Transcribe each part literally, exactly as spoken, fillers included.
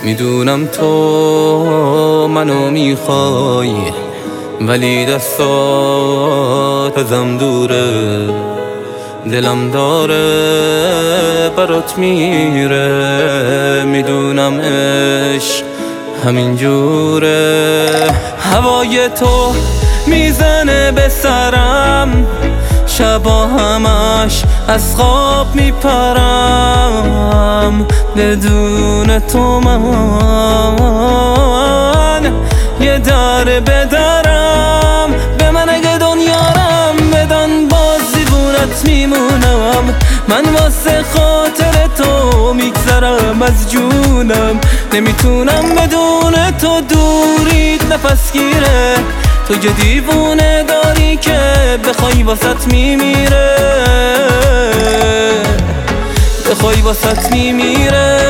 میدونم تو منو میخوای ولی دستات ازم دوره، دلم داره برات میره. میدونم عشق همین جوره. هوای تو میزنه به سرم، شبا همش از خواب میپرم. بدون تو من یه در بدرم. به من اگه دنیارم بدن باز دیوونت میمونم. من واسه خاطر تو میگذرم از جونم. نمیتونم بدون تو دوریت نفس گیره. تو یه دیوونه داری که بخوای واسط میمیره، بخوای واسط میمیره.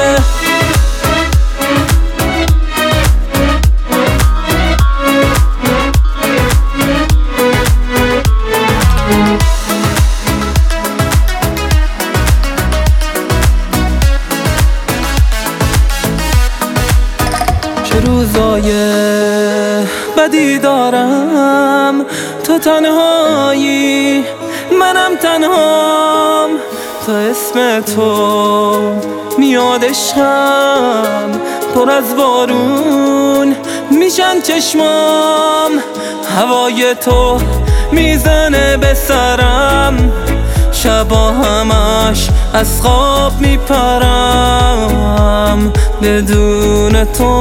چه روزای بدی دارم، تو تنهایی منم تنهام. تا اسم تو میاد عشقم، پر از بارون میشن چشمام. هوای تو میزنه به سرم، شبا همش از خواب میپرم. بدون تو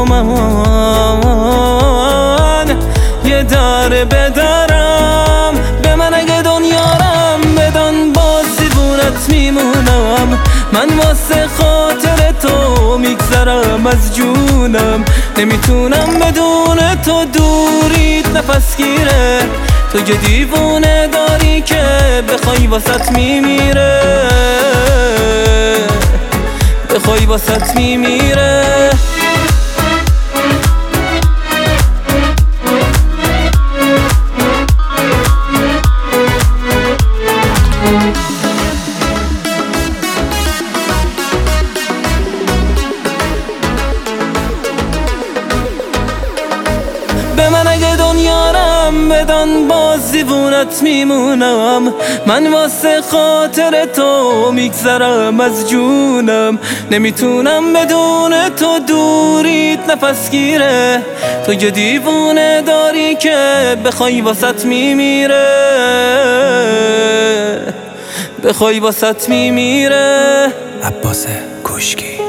من یه در بدرم. به من اگه دنیارم بدن باز دیوونت میمونم. من واسه خاطر تو میگذرم از جونم. نمیتونم بدون تو دوریت نفس گیره. تو یه دیوونه داری که بخوای واسط میمیره، بخوای واسط میمیره. به من اگه دنیارم بدن باز دیوونت میمونم. من واسه خاطر تو میگذرم از جونم. نمیتونم بدون تو دوریت نفس گیره. تو یه دیوونه داری که بخوای واسط میمیره، بخوای واسط میمیره. عباس کوشکی.